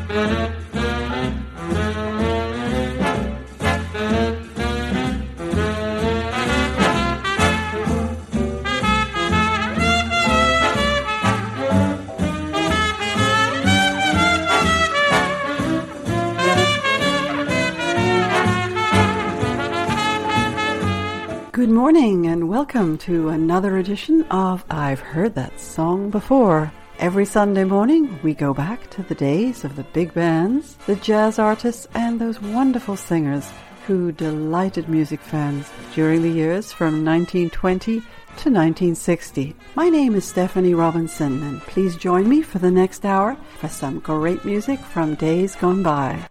Good morning and welcome to another edition of I've Heard That Song Before. Every Sunday morning we go back to the days of the big bands, the jazz artists and those wonderful singers who delighted music fans during the years from 1920 to 1960. My name is Stephanie Robinson and please join me for the next hour for some great music from days gone by.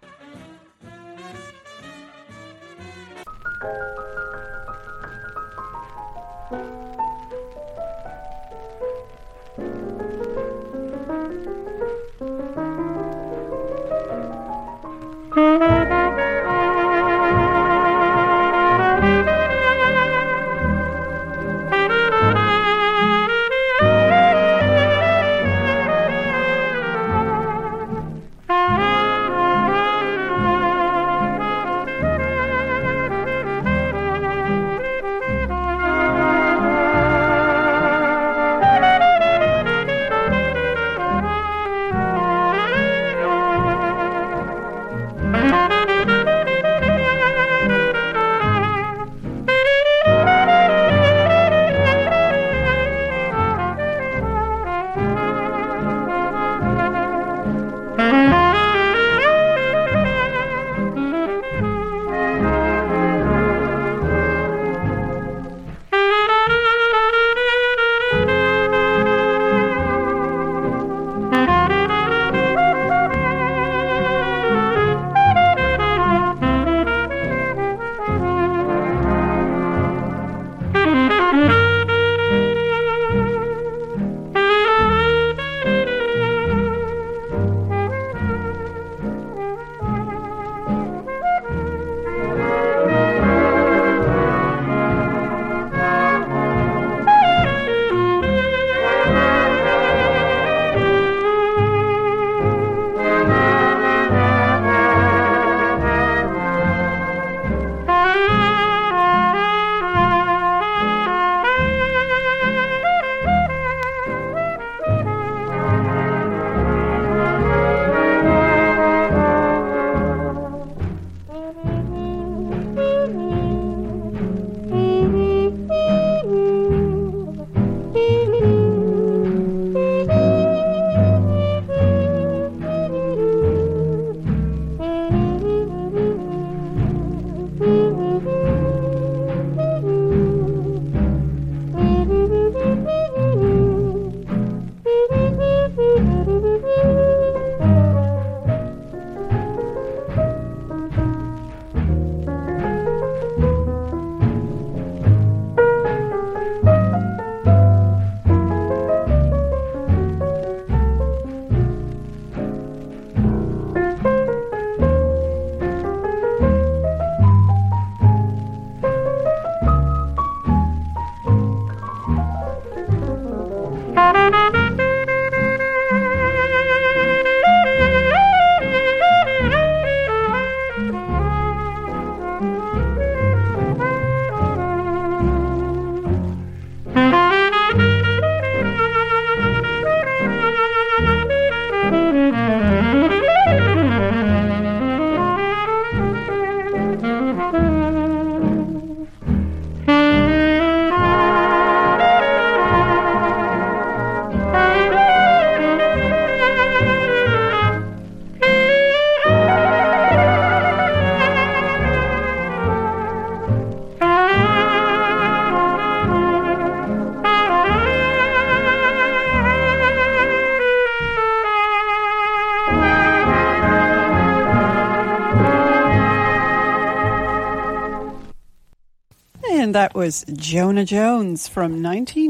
And that was Jonah Jones from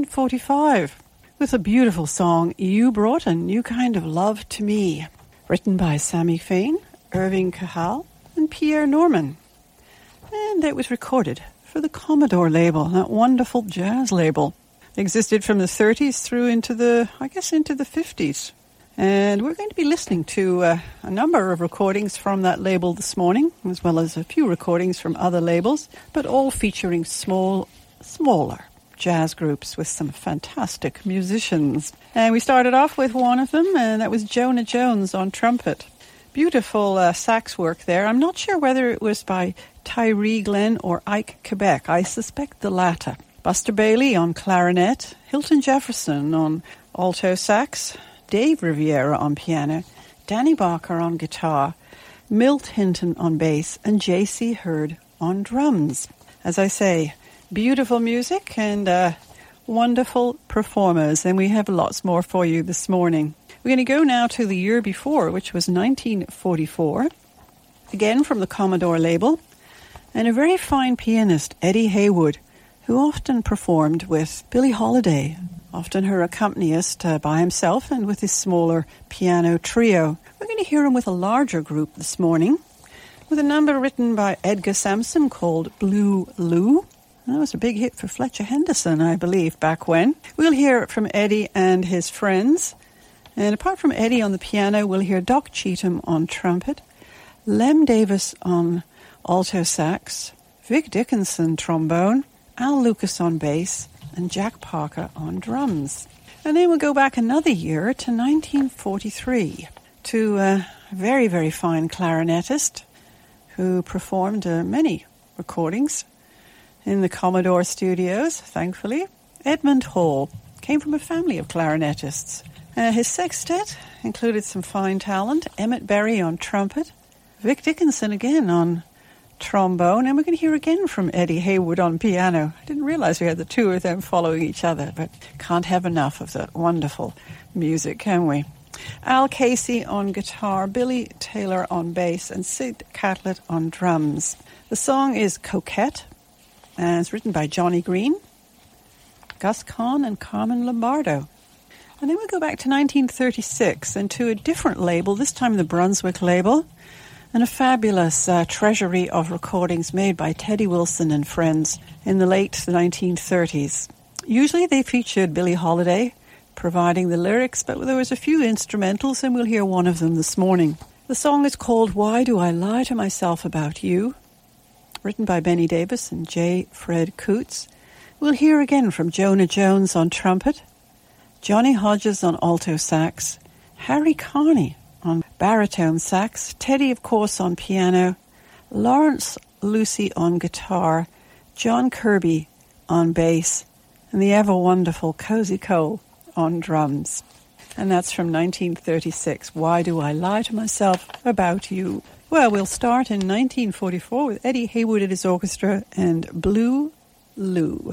1945 with a beautiful song, You Brought a New Kind of Love to Me, written by Sammy Fain, Irving Cahal, and Pierre Norman. And it was recorded for the Commodore label, that wonderful jazz label. It existed from the 30s through into the 50s. And we're going to be listening to a number of recordings from that label this morning, as well as a few recordings from other labels, but all featuring smaller jazz groups with some fantastic musicians. And we started off with one of them, and that was Jonah Jones on trumpet. Beautiful sax work there. I'm not sure whether it was by Tyree Glenn or Ike Quebec. I suspect the latter. Buster Bailey on clarinet, Hilton Jefferson on alto sax, Dave Riviera on piano, Danny Barker on guitar, Milt Hinton on bass, and J.C. Hurd on drums. As I say, beautiful music and wonderful performers, and we have lots more for you this morning. We're going to go now to the year before, which was 1944, again from the Commodore label, and a very fine pianist, Eddie Haywood, who often performed with Billie Holiday, often her accompanist by himself and with his smaller piano trio. We're going to hear him with a larger group this morning, with a number written by Edgar Sampson called Blue Lou. That was a big hit for Fletcher Henderson, I believe, back when. We'll hear from Eddie and his friends. And apart from Eddie on the piano, we'll hear Doc Cheatham on trumpet, Lem Davis on alto sax, Vic Dickinson trombone, Al Lucas on bass, and Jack Parker on drums. And then we'll go back another year to 1943 to a very, very fine clarinetist who performed many recordings in the Commodore studios, thankfully. Edmund Hall came from a family of clarinetists. His sextet included some fine talent, Emmett Berry on trumpet, Vic Dickinson again on trombone, and we're going to hear again from Eddie Haywood on piano. I didn't realize we had the two of them following each other, but can't have enough of that wonderful music, can we? Al Casey on guitar, Billy Taylor on bass, and Sid Catlett on drums. The song is Coquette, and it's written by Johnny Green, Gus Kahn, and Carmen Lombardo. And then we'll go back to 1936 and to a different label, this time the Brunswick label, and a fabulous treasury of recordings made by Teddy Wilson and friends in the late 1930s. Usually they featured Billie Holiday providing the lyrics, but there was a few instrumentals, and we'll hear one of them this morning. The song is called Why Do I Lie to Myself About You, written by Benny Davis and J. Fred Coots. We'll hear again from Jonah Jones on trumpet, Johnny Hodges on alto sax, Harry Carney on baritone sax, Teddy, of course, on piano, Lawrence Lucy on guitar, John Kirby on bass, and the ever-wonderful Cozy Cole on drums. And that's from 1936, Why Do I Lie to Myself About You? Well, we'll start in 1944 with Eddie Haywood at his orchestra and Blue Lou.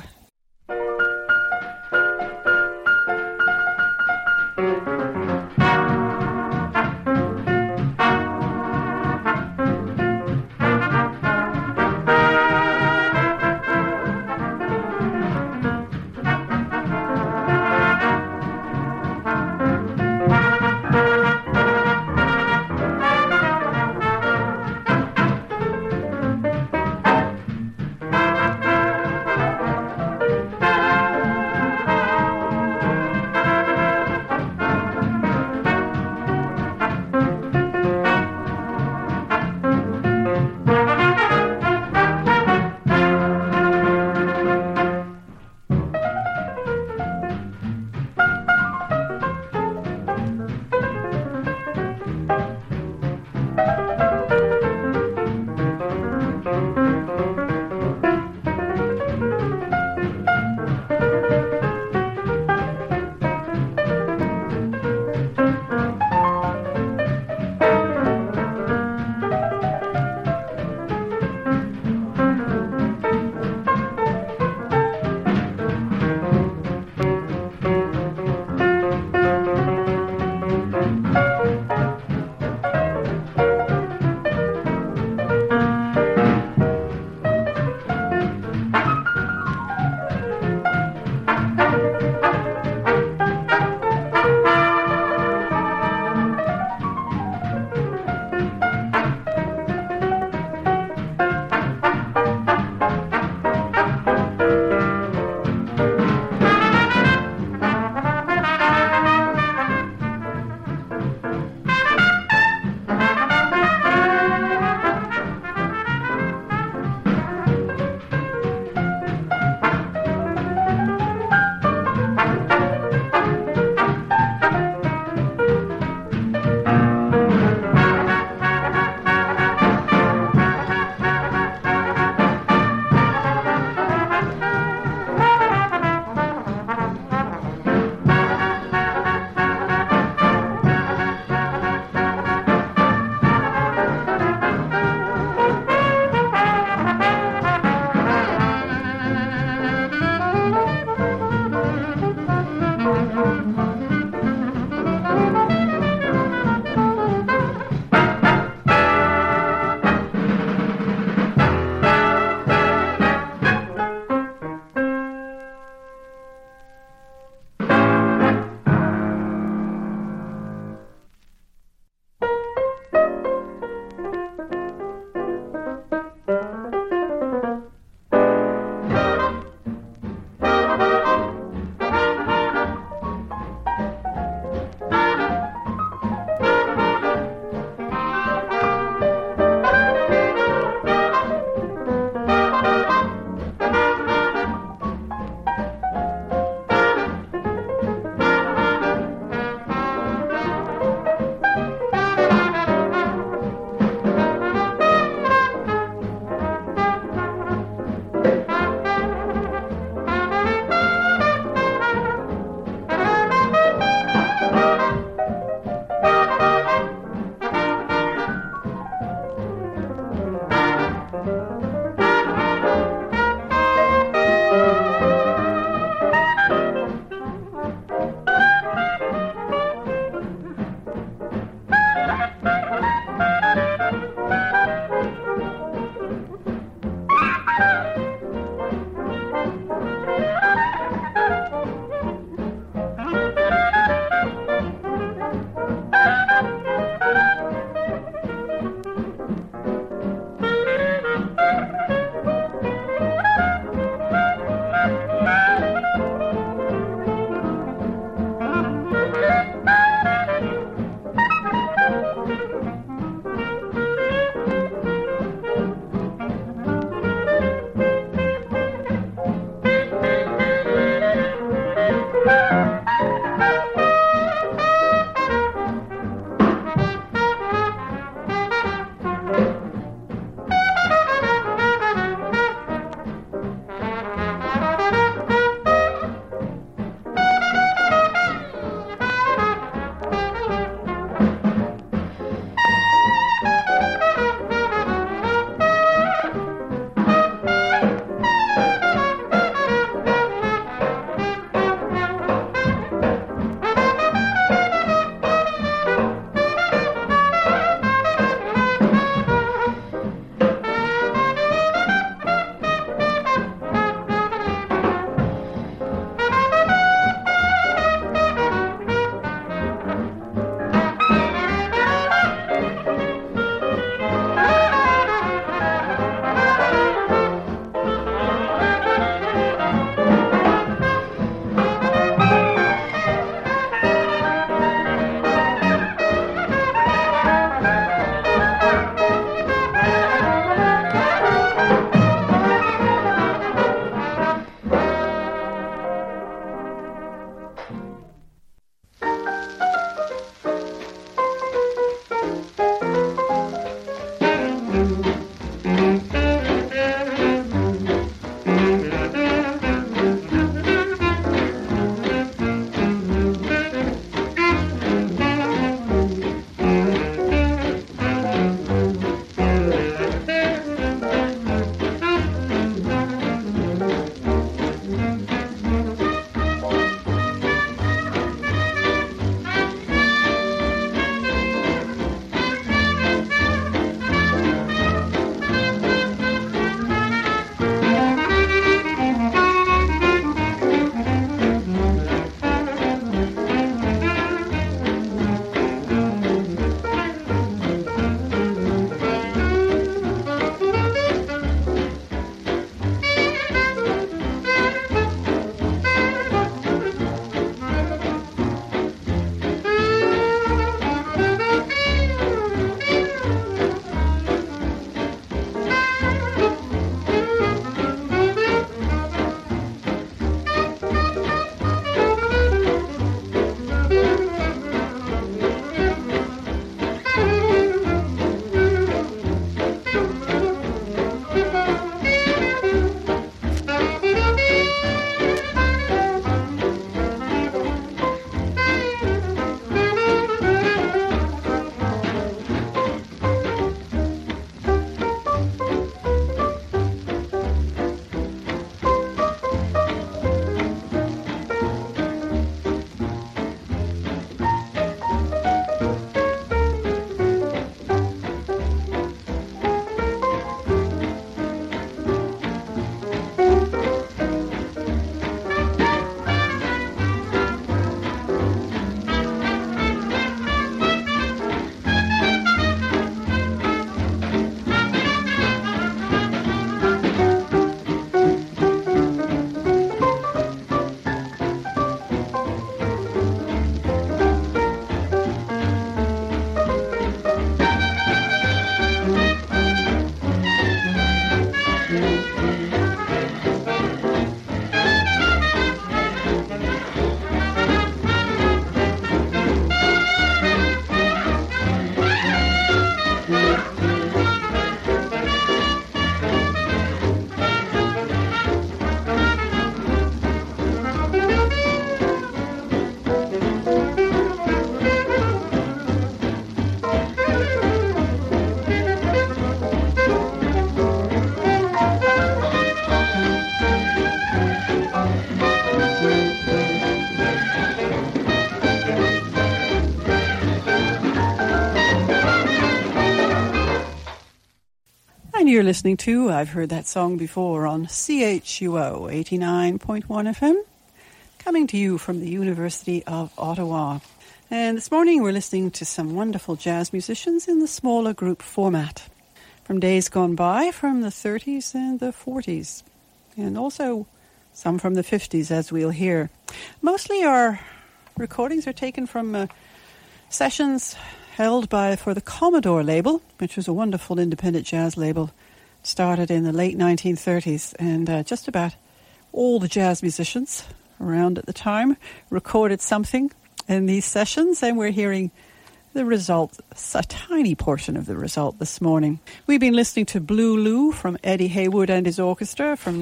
And you're listening to I've Heard That Song Before on CHUO 89.1 FM, coming to you from the University of Ottawa. And this morning we're listening to some wonderful jazz musicians in the smaller group format from days gone by, from the 30s and the 40s, and also some from the 50s, as we'll hear. Mostly our recordings are taken from sessions held for the Commodore label, which was a wonderful independent jazz label, started in the late 1930s, and just about all the jazz musicians around at the time recorded something in these sessions, and we're hearing the result, a tiny portion of the result this morning. We've been listening to Blue Lou from Eddie Haywood and his orchestra from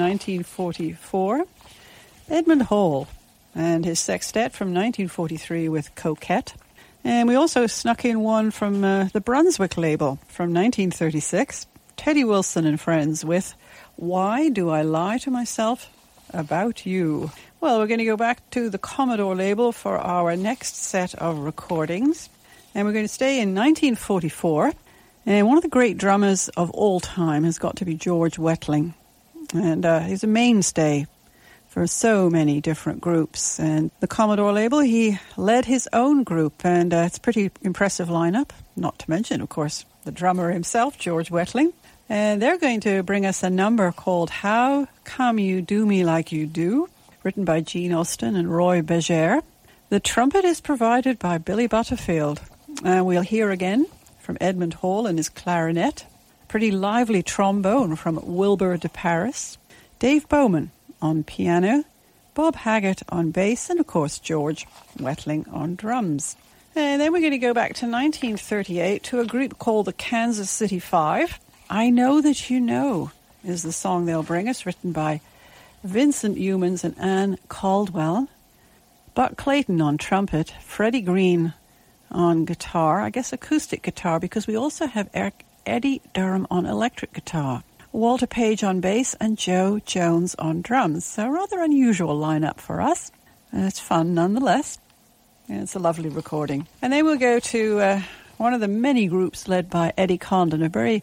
1944, Edmund Hall and his sextet from 1943 with Coquette, and we also snuck in one from the Brunswick label from 1936, Teddy Wilson and Friends with Why Do I Lie to Myself About You? Well, we're going to go back to the Commodore label for our next set of recordings. And we're going to stay in 1944. And one of the great drummers of all time has got to be George Wettling. And he's a mainstay for so many different groups. And the Commodore label, he led his own group. And it's a pretty impressive lineup. Not to mention, of course, the drummer himself, George Wettling. And they're going to bring us a number called How Come You Do Me Like You Do, written by Gene Austin and Roy Berger. The trumpet is provided by Billy Butterfield. We'll hear again from Edmund Hall and his clarinet, pretty lively trombone from Wilbur de Paris, Dave Bowman on piano, Bob Haggart on bass, and of course George Wettling on drums. And then we're going to go back to 1938 to a group called the Kansas City Five. I Know That You Know is the song they'll bring us, written by Vincent Youmans and Ann Caldwell, Buck Clayton on trumpet, Freddie Green on guitar, I guess acoustic guitar, because we also have Eddie Durham on electric guitar, Walter Page on bass, and Joe Jones on drums. So a rather unusual lineup for us. It's fun nonetheless. And it's a lovely recording. And then we'll go to one of the many groups led by Eddie Condon, a very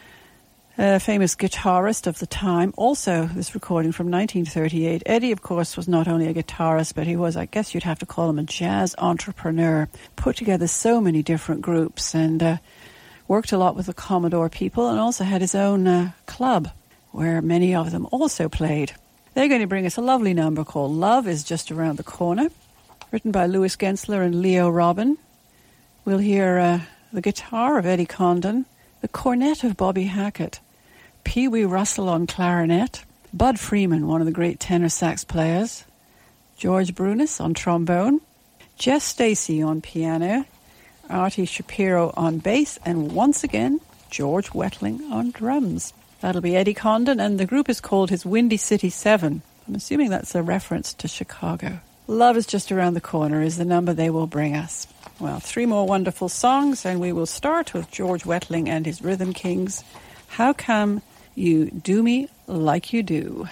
famous guitarist of the time. Also, this recording from 1938. Eddie, of course, was not only a guitarist, but he was, I guess you'd have to call him a jazz entrepreneur. Put together so many different groups and worked a lot with the Commodore people, and also had his own club where many of them also played. They're going to bring us a lovely number called Love Is Just Around the Corner, written by Louis Gensler and Leo Robin. We'll hear the guitar of Eddie Condon, the cornet of Bobby Hackett, Pee Wee Russell on clarinet, Bud Freeman, one of the great tenor sax players, George Brunis on trombone, Jess Stacy on piano, Artie Shapiro on bass, and once again, George Wettling on drums. That'll be Eddie Condon, and the group is called his Windy City Seven. I'm assuming that's a reference to Chicago. Love Is Just Around the Corner is the number they will bring us. Well, three more wonderful songs, and we will start with George Wettling and his Rhythm Kings. How Come You Do Me Like You Do?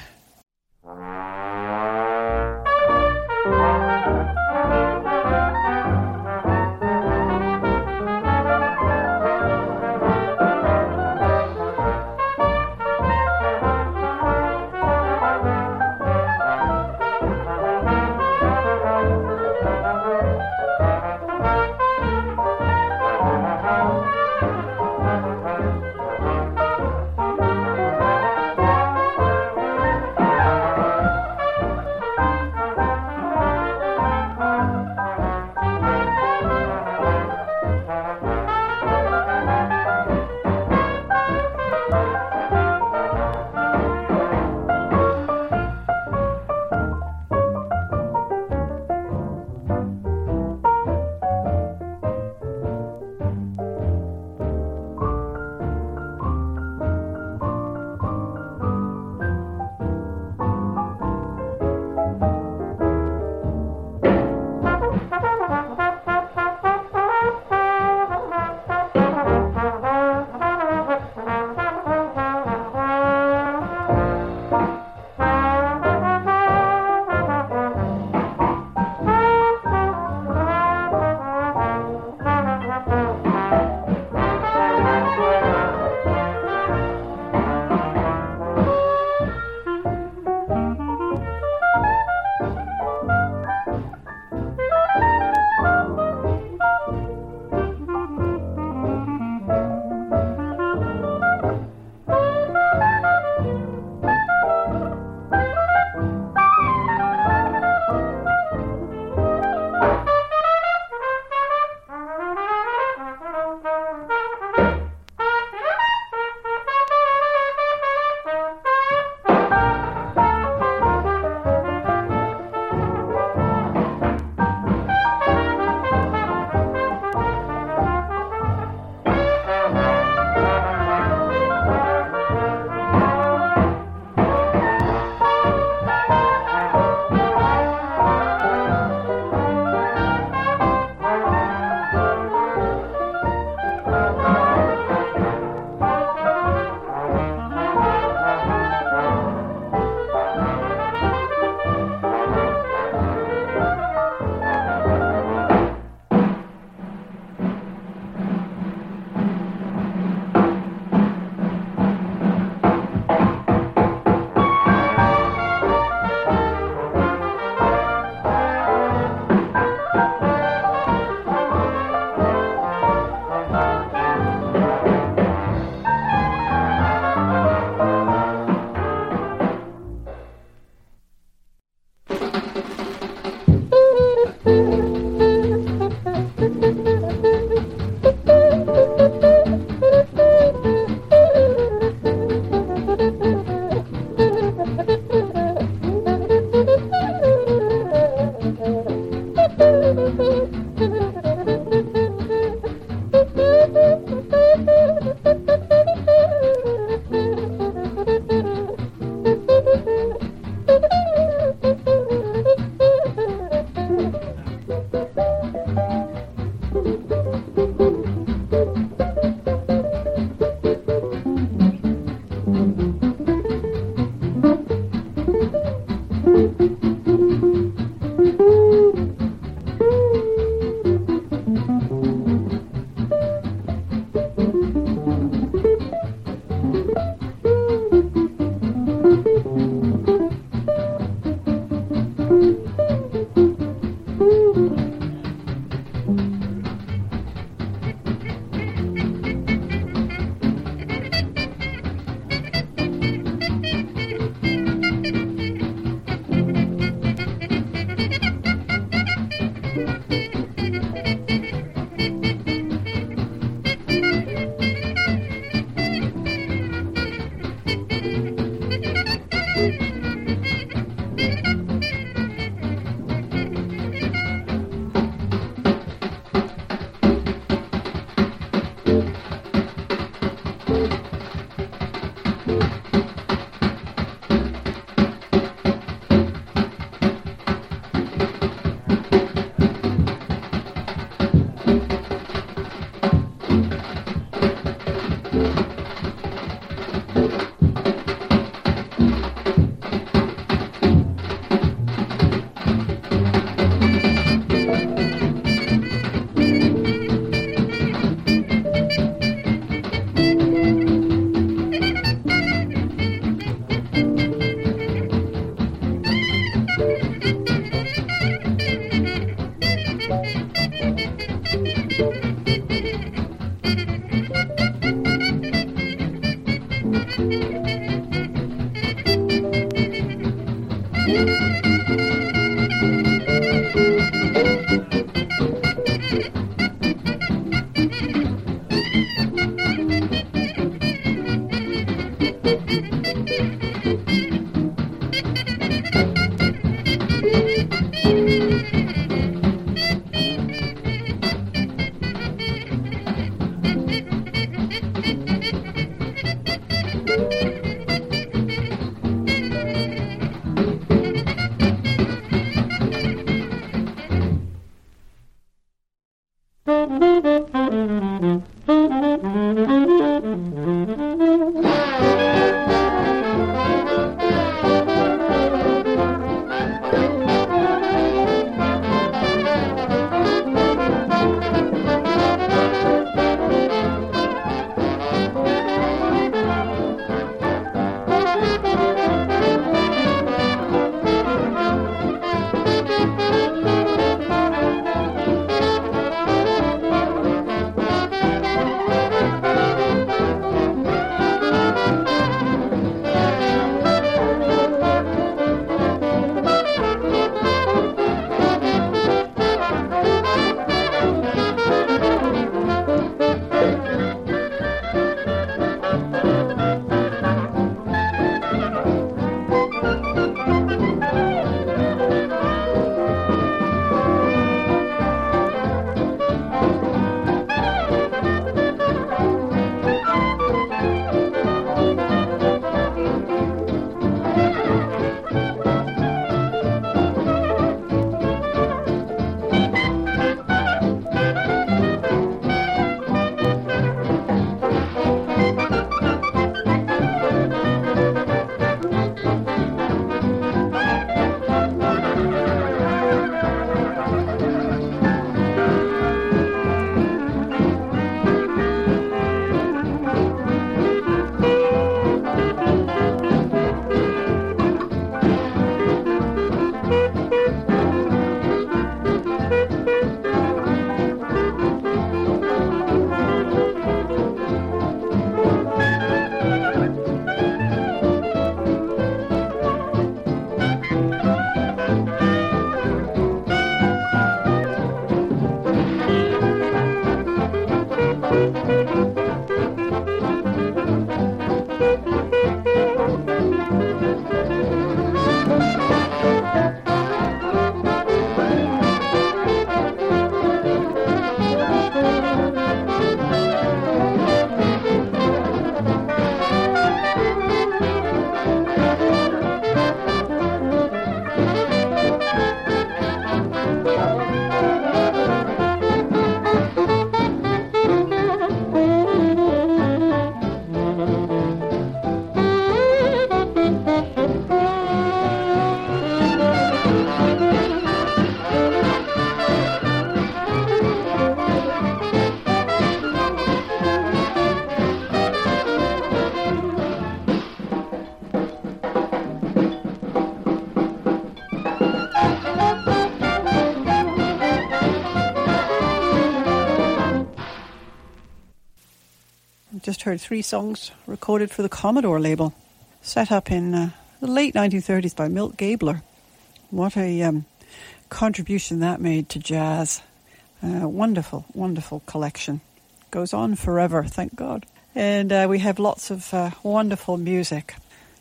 Just heard 3 songs recorded for the Commodore label, set up in the late 1930s by Milt Gabler. What a contribution that made to jazz. Wonderful, wonderful collection. Goes on forever, thank God. And we have lots of wonderful music.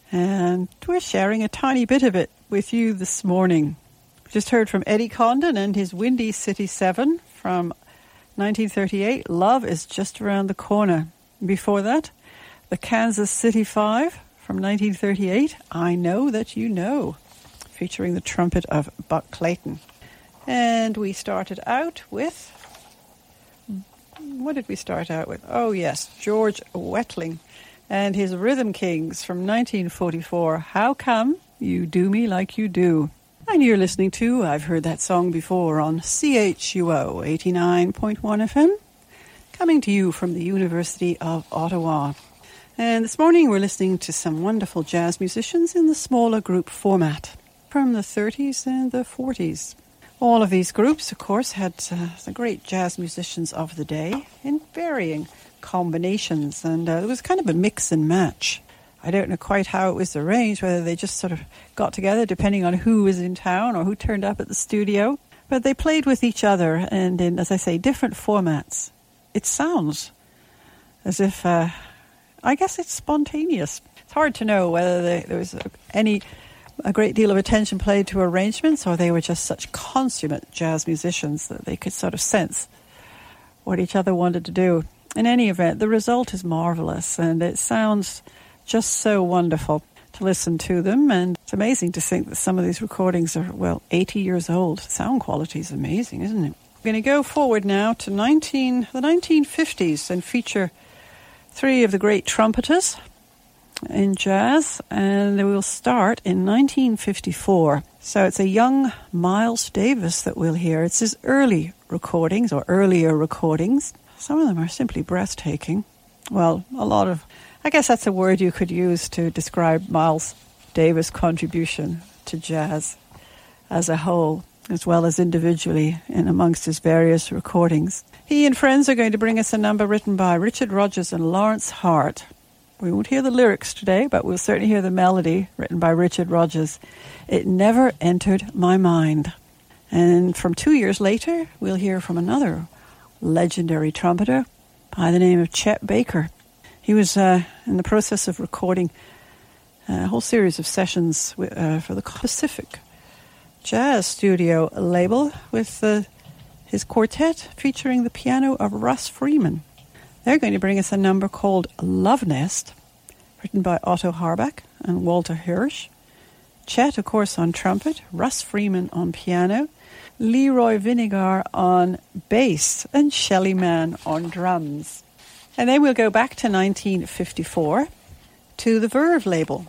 And we're sharing a tiny bit of it with you this morning. Just heard from Eddie Condon and his Windy City 7 from 1938. Love is Just Around the Corner. Before that, the Kansas City 5 from 1938, I Know That You Know, featuring the trumpet of Buck Clayton. And we started out with, what did we start out with? Oh yes, George Wettling and his Rhythm Kings from 1944, How Come You Do Me Like You Do. And you're listening to I've Heard That Song Before on CHUO 89.1 FM. Coming to you from the University of Ottawa. And this morning we're listening to some wonderful jazz musicians in the smaller group format from the 30s and the 40s. All of these groups, of course, had the great jazz musicians of the day in varying combinations, and it was kind of a mix and match I don't know quite how it was arranged, whether they just sort of got together depending on who was in town or who turned up at the studio. But they played with each other and in, as I say, different formats. It sounds as if, I guess it's spontaneous. It's hard to know whether there was a great deal of attention played to arrangements or they were just such consummate jazz musicians that they could sort of sense what each other wanted to do. In any event, the result is marvelous and it sounds just so wonderful to listen to them, and it's amazing to think that some of these recordings are, 80 years old. Sound quality is amazing, isn't it? We're going to go forward now to the 1950s and feature three of the great trumpeters in jazz, and we will start in 1954. So it's a young Miles Davis that we'll hear. It's his early recordings or earlier recordings. Some of them are simply breathtaking. Well, a lot of, I guess that's a word you could use to describe Miles Davis' contribution to jazz as a whole, as well as individually in amongst his various recordings. He and friends are going to bring us a number written by Richard Rodgers and Lawrence Hart. We won't hear the lyrics today, but we'll certainly hear the melody written by Richard Rodgers. It Never Entered My Mind. And from 2 years later, we'll hear from another legendary trumpeter by the name of Chet Baker. He was in the process of recording a whole series of sessions for the Pacific Jazz Studio label with his quartet featuring the piano of Russ Freeman. They're going to bring us a number called Love Nest, written by Otto Harbach and Walter Hirsch. Chet, of course, on trumpet, Russ Freeman on piano, Leroy Vinegar on bass, and Shelly Manne on drums. And then we'll go back to 1954 to the Verve label.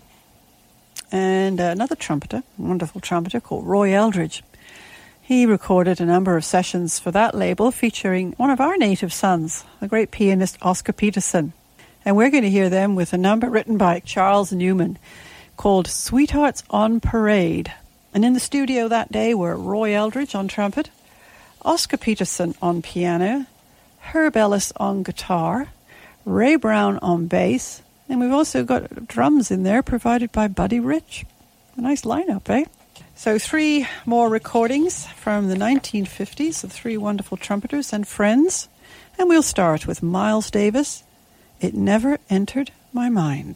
And another trumpeter, wonderful trumpeter called Roy Eldridge. He recorded a number of sessions for that label featuring one of our native sons, the great pianist Oscar Peterson. And we're going to hear them with a number written by Charles Newman called Sweethearts on Parade. And in the studio that day were Roy Eldridge on trumpet, Oscar Peterson on piano, Herb Ellis on guitar, Ray Brown on bass, and we've also got drums in there provided by Buddy Rich. A nice lineup, eh? So three more recordings from the 1950s of three wonderful trumpeters and friends. And we'll start with Miles Davis, It Never Entered My Mind.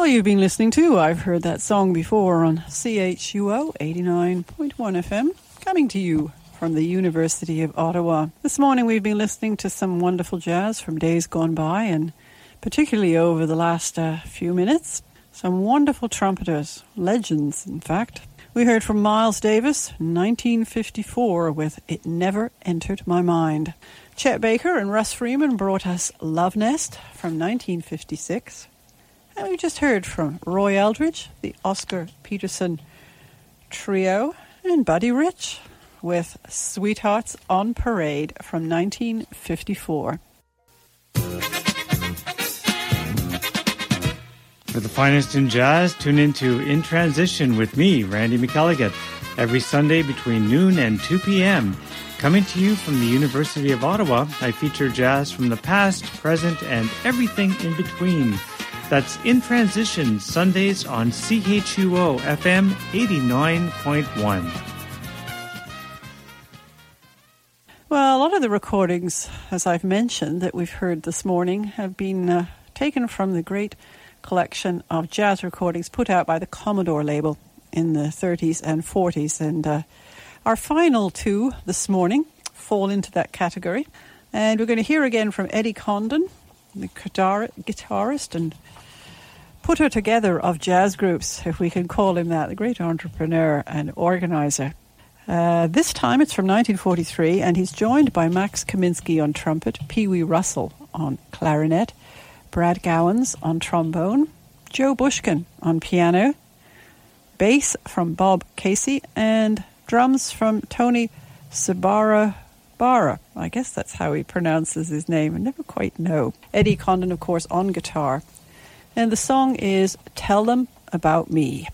Well, you've been listening to I've Heard That Song Before on CHUO 89.1 FM, coming to you from the University of Ottawa. This morning we've been listening to some wonderful jazz from days gone by, and particularly over the last few minutes, some wonderful trumpeters, legends in fact. We heard from Miles Davis, 1954, with It Never Entered My Mind. Chet Baker and Russ Freeman brought us Love Nest from 1956. And we just heard from Roy Eldridge, the Oscar Peterson Trio, and Buddy Rich with Sweethearts on Parade from 1954. For the finest in jazz, tune into In Transition with me, Randy McElligott, every Sunday between noon and 2 p.m. Coming to you from the University of Ottawa, I feature jazz from the past, present, and everything in between. That's In Transition, Sundays on CHUO FM 89.1. Well, a lot of the recordings, as I've mentioned, that we've heard this morning have been taken from the great collection of jazz recordings put out by the Commodore label in the 30s and 40s. And our final two this morning fall into that category. And we're going to hear again from Eddie Condon, the guitarist and putter together of jazz groups, if we can call him that, the great entrepreneur and organizer. This time it's from 1943, and he's joined by Max Kaminsky on trumpet, Pee Wee Russell on clarinet, Brad Gowans on trombone, Joe Bushkin on piano, bass from Bob Casey, and drums from Tony Sabara. I guess that's how he pronounces his name. I never quite know. Eddie Condon, of course, on guitar. And the song is Tell Them About Me.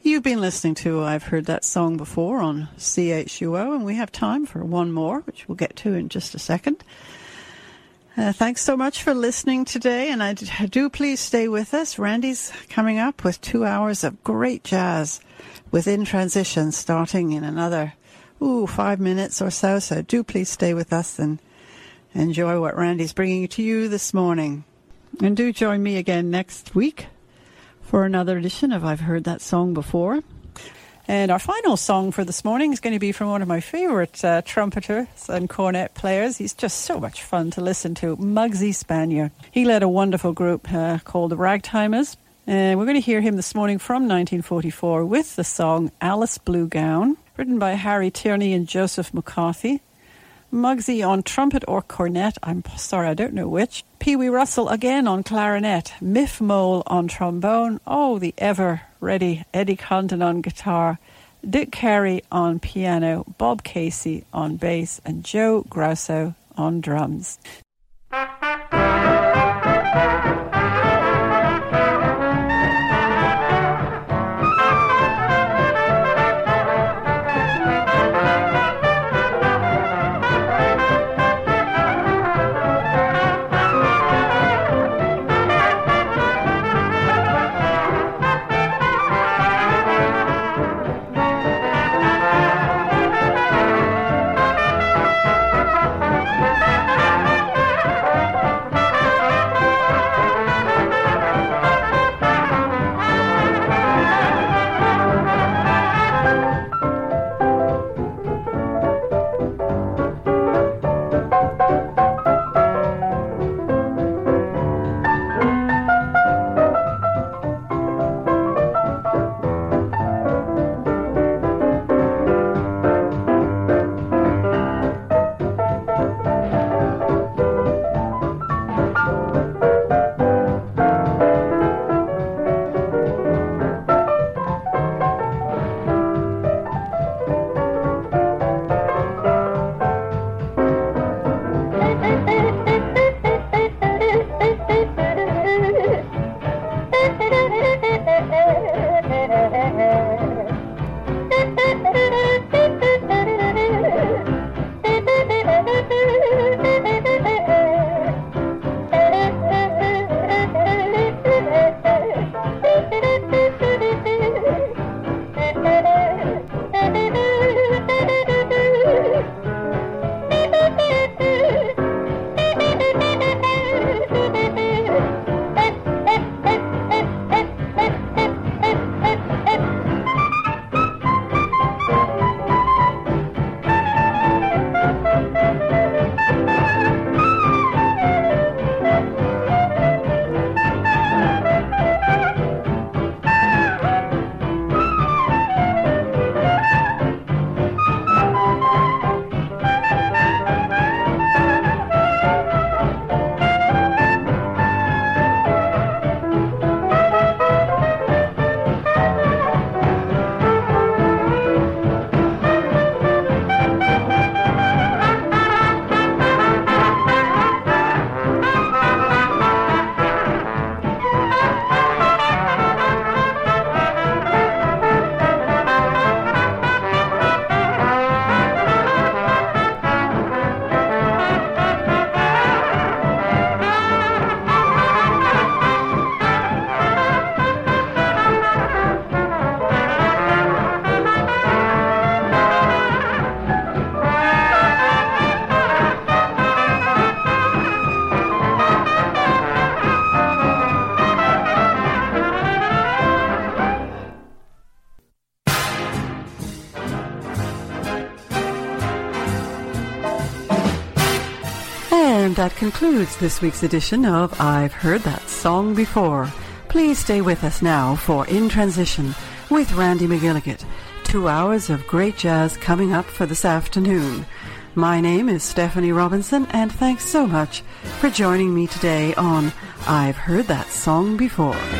You've been listening to I've Heard That Song Before on CHUO, and we have time for one more, which we'll get to in just a second. Thanks so much for listening today, and I do please stay with us. Randy's coming up with 2 hours of great jazz within transition, starting in another 5 minutes or so. So do please stay with us and enjoy what Randy's bringing to you this morning. And do join me again next week for another edition of I've Heard That Song Before. And our final song for this morning is going to be from one of my favourite trumpeters and cornet players. He's just so much fun to listen to, Muggsy Spanier. He led a wonderful group called the Ragtimers. And we're going to hear him this morning from 1944 with the song Alice Blue Gown, written by Harry Tierney and Joseph McCarthy. Muggsy on trumpet or cornet, I'm sorry, I don't know which. Pee Wee Russell again on clarinet. Miff Mole on trombone. Oh, the ever-ready Eddie Condon on guitar. Dick Carey on piano. Bob Casey on bass. And Joe Grosso on drums. That concludes this week's edition of I've Heard That Song Before. Please stay with us now for In Transition with Randy McGilligan. 2 hours of great jazz coming up for this afternoon. My name is Stephanie Robinson, and thanks so much for joining me today on I've Heard That Song Before.